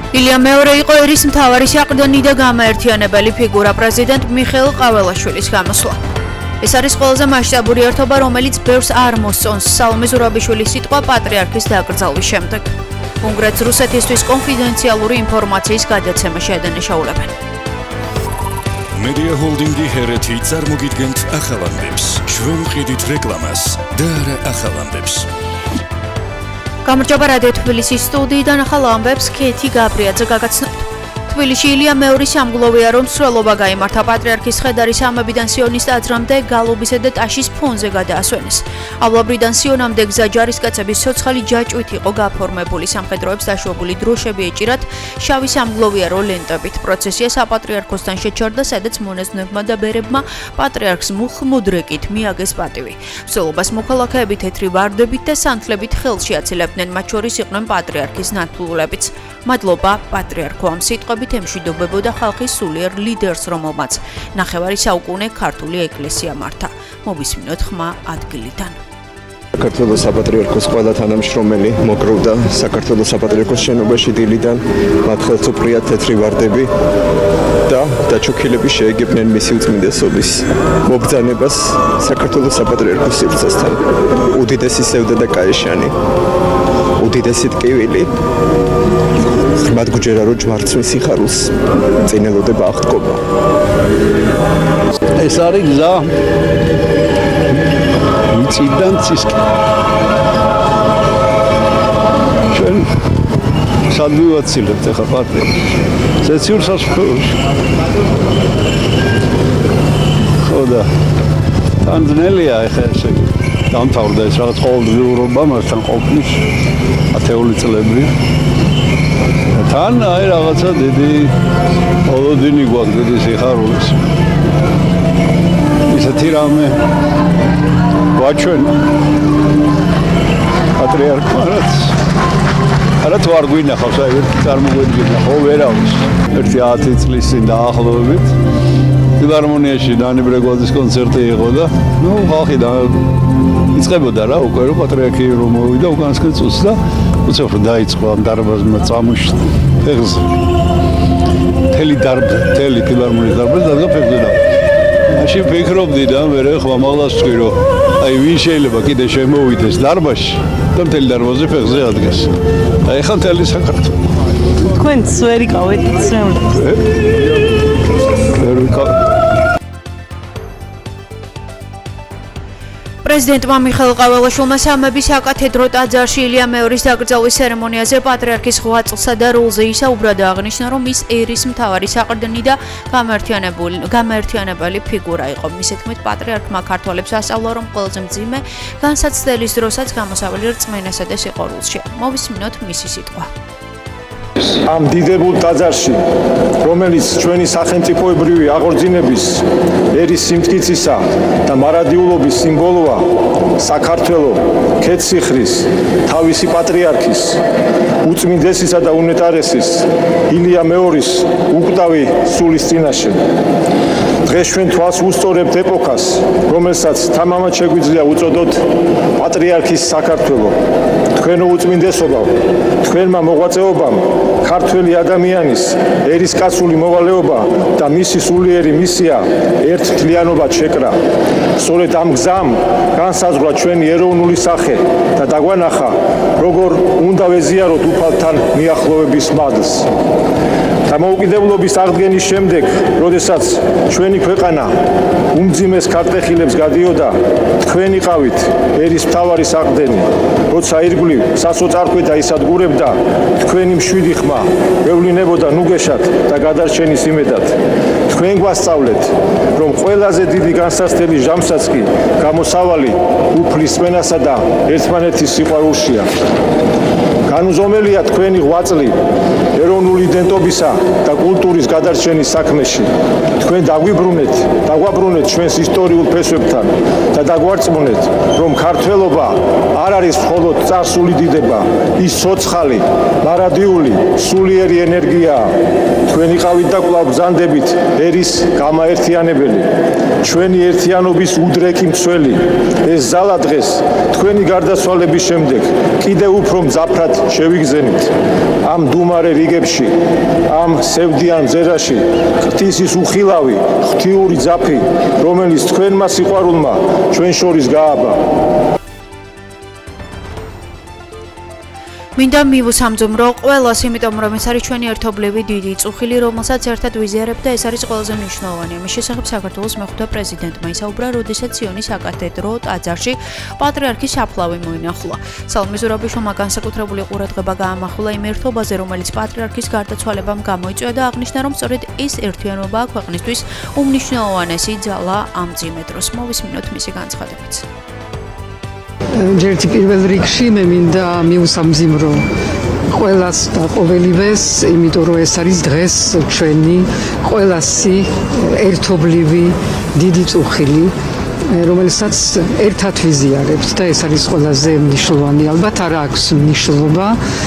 ილია მეორე იყო ერის მთავარი საყრდენი და გამაერთიანებელი ფიგურა პრეზიდენტ მიხეილ ყაველაშვილის გამოსვლა. ეს არის ყველაზე მასშტაბური ერთობა, რომელიც ბევრს არ მოსწონს სალომე ზურაბიშვილის სიტყვა პატრიარქის დაკრძალვის შემდეგ. კონკრეტს რუსეთისთვის კონფიდენციალური ინფორმაციის გადაცემა შეადანაშაულებენ. Media Holding-ი ჰერეთი წარმოგიდგენთ ახალამდებს. ჩვენ ვყიდით რეკლამას და არა ახალამდებს. გამარჯობა რადიო თბილისის სტუდიიდან ახალ ამბებს ქეთი გაბრიაძე გაგაცნობთ. თბილისში ილია მეორის სამგლოვია, რომ სრულობა გაიმართა პატრიარქის ხედარი სამებიდან სიონის ტაძრამდე გალობისა და ტაშის ფონზე გადაასვენეს. ავლაბრიდან სიონამდე გზა ჯარისკაცების ცოცხალი ჯაჭვით იყო გაფორმებული. სამხედროებს დაშვებული დროშები ეჭირათ შავი სამგლოვიარო ლენტებით. პროცესია საპატრიარქოსთან შეჩერდა, სადაც მონაზვნებმა და ბერებმა პატრიარქს მუხმუდრეკით მიაგეს პატივი. სრულობას მოქალაქეები თეთრი ვარდებით და სანთლებით ხელში აცილებდნენ, მათ შორის იყვნენ პატრიარქის ნათლულებიც. მადლობა პატრიარქო, ამ სიტყვებით ემშვიდობებოდა ხალხის სულიერ ლიდერს, რომელმაც ნახევარი საუკუნე ქართული ეკლესია მართა. მოვისმინოთ ხმა ადგილიდან. საქართველოს საპატრიარქოს ყველა თანამშრომელი მოკროვდა საქართველოს საპატრიარქოს შენობაში დილიდან, მათ ხელს უპრიათ თეთრი ვარდები და დაჩოქილები შეეგებნენ მისი უწმინდესობის მობრძანებას საქართველოს საპატრიარქოს სივრცესთან. უდიდესი სევდა და კაეშანი, უდიდესი ტკივილი, ღრმად გჯერა, რომ ჯვარცმის სიხარულს წინ ელოდება აღთქობა. ეს არის გზა მიწიდან ცისკენ. ჩვენ სად მივაცილებთ ახლა პატრიარქს? ზეციურ სასაფლაოში. ხო და თან ძნელია ახლა ესე დამთავრდა ეს რაღაც ყოველდღიურობა მასთან ყოფნის ათეული წლები. თან აი რაღაცა დიდი ოლოდინი გვაქვს, დიდი სიხარულის. ისეთი რამე ვაჩვენ პატრიარქს. არა თუ არ გვინახავს, აი ერთი წარმოგვიდგინა, ხო ვერავის. ერთი 10 წლის წინ დაახლოებით ფილარმონიაში დანი ბრეგვაძის კონცერტი იყო და ხალხი იწყებოდა რა უკვე რომ პატრიარქი რომ მოვიდა უკანასკენ წუთს და უცებ რომ დაიწყო ამ დარბაზმა წამოშ ფეხზე. თელი ფილარმონიის დარბაზი დადგა ფეხზე და მაშინ ფიქრობდი და მე ხმა მაღლას ვთქვი რომ აი ვინ შეიძლება კიდე შემოვიდეს დარბაზში და მთელი დარბაზი ფეხზე ადგეს. აი ხან მთელი საქართველო. თქვენც ვერ იყავით ცემლად. ვერ ვიყავ. პრეზიდენტმა მიხეილ ყაველაშვილმა სამების საკათედრო ტაძარში ილია მეორის დაკრძალვის ცერემონიაზე პატრიარქის 8 წლსა და როლზე ისაუბრა და აღნიშნა, რომ ის ერის მთავარი საყრდენი და გამაერთიანებელი ფიგურა იყო. მის თქმით, პატრიარქმა ქართველებს ასწავლა, რომ ყველაზე მძიმე განსაცდელის დროსაც გამოსავალი რწმენასა და სიყვარულშია. მოვისმინოთ მისი სიტყვა. ამ დიდებულ ტაძარში, რომელიც ჩვენი სახელმწიფოებრივი აღორძინების, ერის სიმტკიცისა და მარადიულობის სიმბოლოა, საქართველოს ქეთსიხრის თავისი პატრიარქის, უწმინდესისა და უნეტარესის ილია მეორის უკვდავი სულის წინაშე. დღეს ჩვენ თვალს ვუსწორებთ ეპოქას, რომელსაც თამამად შეგვიძლია უწოდოთ პატრიარქის საქართველო. თქვენო უწმინდესობამ, თქვენმა მოღვაწეობამ, ქართველი ადამიანის ერისკაცული მოვალეობა და მისი სულიერი მისია ერთთლიანობად შეკრა. სწორედ ამ გზამ განსაზღვრა ჩვენი ეროვნული სახე და დაგვანახა, როგორ უნდა ვეზიაროთ უფალთან მიახლოვების მადლს. დამოუკიდებლობის აღდგენის შემდეგ, როდესაც ჩვენი ქვეყანა უმძიმეს ქარტეხილებს გადიოდა, თქვენ იყავით ერის მთავარი საყრდენი. როცა ირგვლივ სასოწარკვეთა ისადგურებდა, თქვენი მშვიდი ხმა ევლინებოდა ნუგეშად და გადარჩენის იმედად. თქვენ გვასწავლეთ, რომ ყველაზე დიდი განსაცდელი ჟამსაც კი გამოსავალი უფლის რწმენასა და ერთმანეთის სიყვარულშია. განუზომელია თქვენი 8 წლი ეროვნული იდენტობისა და კულტურის გადარჩენის საქმეში. თქვენ დაგვაბრუნეთ ჩვენს ისტორიულ ფესვებთან და დაგვარწმუნეთ, რომ ქართველობა არ არის მხოლოდ წარსული დიდება, ის ცოცხალი, მარადიული, სულიერი ენერგიაა. თქვენ იყავით და კვლავ ბრძანდებით ერის გამაერთიანებელი, ჩვენი ერთიანობის უდრეკი მცველი. ეს ძალა დღეს თქვენი გარდაცვალების შემდეგ კიდევ უფრო მძაფრად შევიგზენით. ამ დუმარე რიგებში, ამ სევდიან ძერაში ღვთისის უხილავი, ღვთიური ძაფი, რომელიც თქვენმა სიყვარულმა ჩვენ შორის გააბა. მინდა მივუსამძუმრო ყველას, იმიტომ რომ ეს არის ჩვენი ერთობლივი დიდი წუხილი, რომელსაც ერთად ვიზიარებთ და ეს არის ყველაზე მნიშვნელოვანი. ამის შესახებ საქართველოს მეხუთე პრეზიდენტმა ისაუბრა, როდესაც სიონის საკათედრო ტაძარში პატრიარქის საფლავი მოინახულა. სალომე ზურაბიშვილმა განსაკუთრებული ყურადღება გაამახვილა იმ ერთობაზე, რომელიც პატრიარქის გარდაცვალებამ გამოიწვია და აღნიშნა, რომ სწორედ ეს ერთიანობაა ქვეყნისთვის უმნიშვნელოვანესი ძალა ამ მძიმე დროს. მოვისმინოთ მისი განცხადებაც. ჯერჯი პირველ რიგში მე მინდა მივუსამძიმრო ყველას და ყოველივეს, იმიტომ რომ ეს არის დღეს ჩვენი ყველასი ერთობლივი დიდი წუხილი, რომელსაც ერთად ვიზიარებთ და ეს არის ყველაზე მნიშვნელოვანი. ალბათ არ აქვს მნიშვნელობა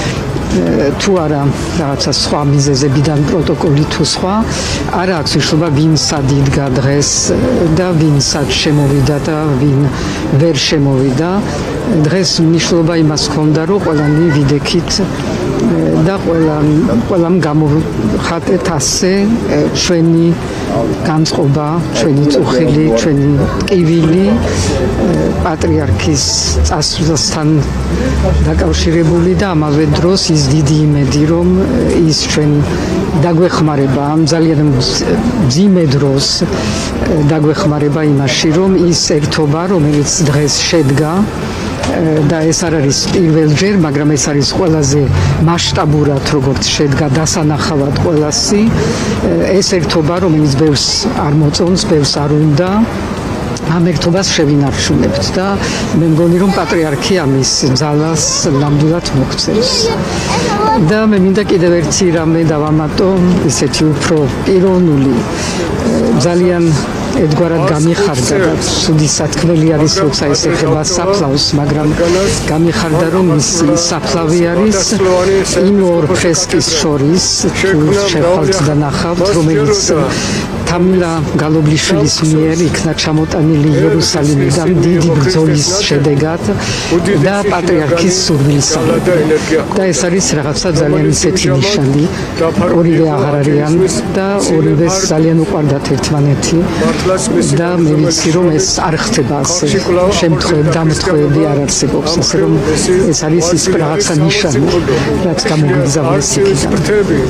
თუ არა რაღაცა სხვა მიზეზებიდან პროტოკოლი თუ სხვა, არ აქვს მნიშვნელობა ვინ სად იდგა დღეს და ვინ სად შემოვიდა და ვინ ვერ შემოვიდა. დღეს მნიშვნელობა იმას ჰქონდა, რომ ყველანი ვიდექით და ყველამ გამოვხატეთ ასე ჩვენი განწყობა, ჩვენი წუხილი, ჩვენი ტკივილი პატრიარქის წასვლასთან დაკავშირებული და ამავე დროს ის დიდი იმედი, რომ ის ჩვენ დაგვეხმარება ამ ძალიან მძიმე დროს, დაგვეხმარება იმაში, რომ ის ერთობა, რომელიც დღეს შედგა და ეს არ არის პირველჯერ, მაგრამ ეს არის ყველაზე მასშტაბურად როგორც შედგა დასანახავად ყველასი, ეს ერთობა, რომელიც ბევრს არ მოწონს, ბევრს არ უნდა, ამ ერთობას შევინარჩუნებთ და მე მგონი, რომ პატრიარქი ამის ძალას ნამდვილად მოგწევს. და მე მინდა კიდევ ერთი რამე დავამატო, ისეთი უფრო პიროვნული, ძალიან ერთგვარად გამიხარდა და ცუდი სათქმელი არის, როცა ეს ეხება საფლავს, მაგრამ გამიხარდა, რომ მისი საფლავი არის იმ ორ ფრესკის შორის, თუ შეხვალთ და ნახავთ, რომელიც თამილა გალობლიშვილის მიერ იქნა ჩამოტანილი იერუსალიმიდან დიდი ბრძოლის შედეგად და პატრიარქის სურვილისამებრ. და ეს არის რაღაცა ძალიან ისეთი ნიშანი, ორივე აღარ არიან და ორივეს ძალიან უყვარდათ ერთმანეთი და მე ვიცი, რომ ეს არ ხდება ასე შემთხვევები, დამთხოვები არ არსებობს, ასე რომ ეს არის ის რაღაცა ნიშანი, რაც გამოგვიგზავნის იქიდან.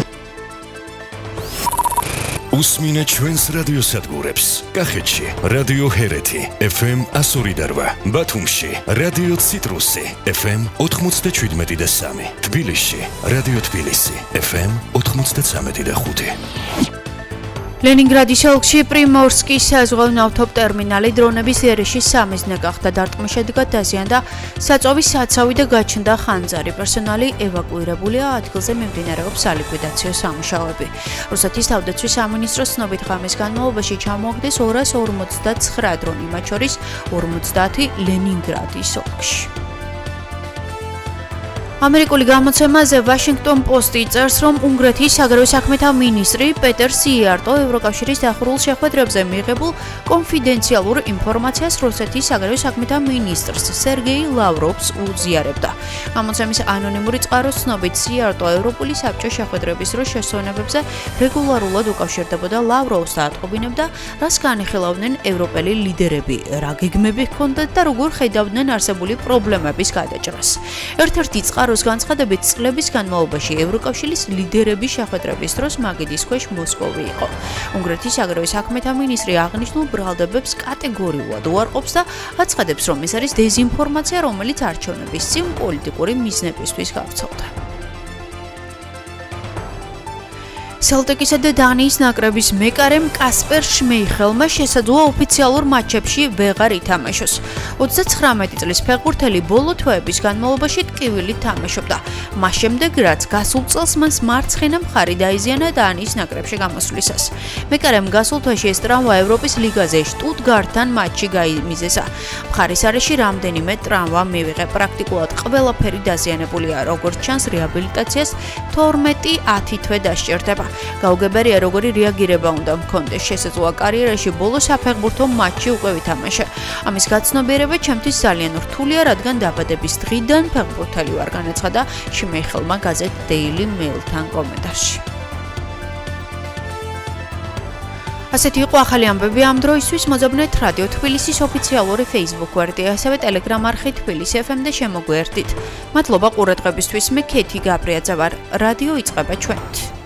უსმინეთ ჩვენს რადიოსადგურებს. კახეთში რადიო ჰერეთი FM 102.8, ბათუმში რადიო ციტრუსი FM 97.3, თბილისში რადიო თბილისი FM 93.5. ლენინგრადის ოლქში პრიმორსკის საზღვაო ავტოტერმინალი დრონების იერიშის სამიზნე გახდა. დარტყმის შედეგად დაზიანდა საწვავის საცავი და გაჩნდა ხანძარი. პერსონალი ევაკუირებულია, ადგილზე მიმდინარეობს სალიკვიდაციო სამუშაოები. რუსეთის თავდაცვის სამინისტროს ცნობით ღამის განმავლობაში ჩამოაგდეს 259 დრონი, მათ შორის 50 ლენინგრადის ოლქში. ამერიკული გამოცემა The Washington Post წერს, რომ უნგრეთის საგარეო საქმეთა მინისტრი პეტერ სიარტო ევროკავშირის დახურულ შეხვედრებზე მიღებულ კონფიდენციალურ ინფორმაციას რუსეთის საგარეო საქმეთა მინისტრს სერგეი ლავროვს უზიარებდა. გამოცემის ანონიმური წყაროს ცნობით სიარტო ევროპული საბჭოს შეხვედრების დროს შესვენებებზე რეგულარულად უკავშირდებოდა ლავროვს და ატყობინებდა, რას განიხილავდნენ ევროპელი ლიდერები, რა გეგმები ჰქონდათ და როგორ ხედავდნენ არსებული პრობლემების გადაჭრას. ერთ-ერთი წყარო განცხადებით წლების განმავლობაში ევროკავშირის ლიდერების შეხვედრების დროს მაგიდის ქვეშ მოსკოვი იყო. უნგრეთის საგარეო საქმეთა მინისტრი აღნიშნულ ბრალდებებს კატეგორიულად უარყოფს და აცხადებს, რომ ეს არის დეზინფორმაცია, რომელიც არჩევნების წინ პოლიტიკური მიზნებისთვის გავრცელდა. სელტიკისა და დანიის ნაკრების მეკარემ კასპერ შმეიხელმა შესაძლოა ოფიციალურ მატჩებში ვეღარ ითამაშოს. 39 წლის ფეხბურთელი ბოლო თვეების განმავლობაში ტკივილით თამაშობდა. მას შემდეგ, რაც გასულ წელს მას მარცხენა მხარი დაიზიანა დანიის ნაკრებში გამოსვლისას. მეკარემ გასულ თვეში ეს ტრავმა ევროპის ლიგაზე შტუტგარტთან მატჩში გაიმიზესა. მხარის არეში რამდენიმე ტრავმა მივიღე. პრაქტიკულად ყველაფერი დაზიანებულია, როგორც ჩანს რეაბილიტაციას 12-10 თვე დასჭირდება. გაუგებარია როგორი რეაგირება უნდა მქონდეს. შესაძლოა კარიერაში ბოლო საფეხბურთო მატჩი უკვე ვითამაშე. ამის გაცნობიერება ჩემთვის ძალიან რთულია, რადგან დაბადების დღიდან ფეხბურთელი ვარ, განაცხადა შიმეიხელმა გაზეთ Daily Mail-თან კომენტარში. ასეთი იყო ახალი ამბები ამ დროისთვის. მოძებნეთ რადიო თბილისის ოფიციალური Facebook გვერდი, ასევე Telegram არხი თბილისი FM და შემოგვიერთდით. მადლობა ყურადღებისთვის. მე ქეთი გაბრიაძე ვარ. რადიო იწყება ჩვენით.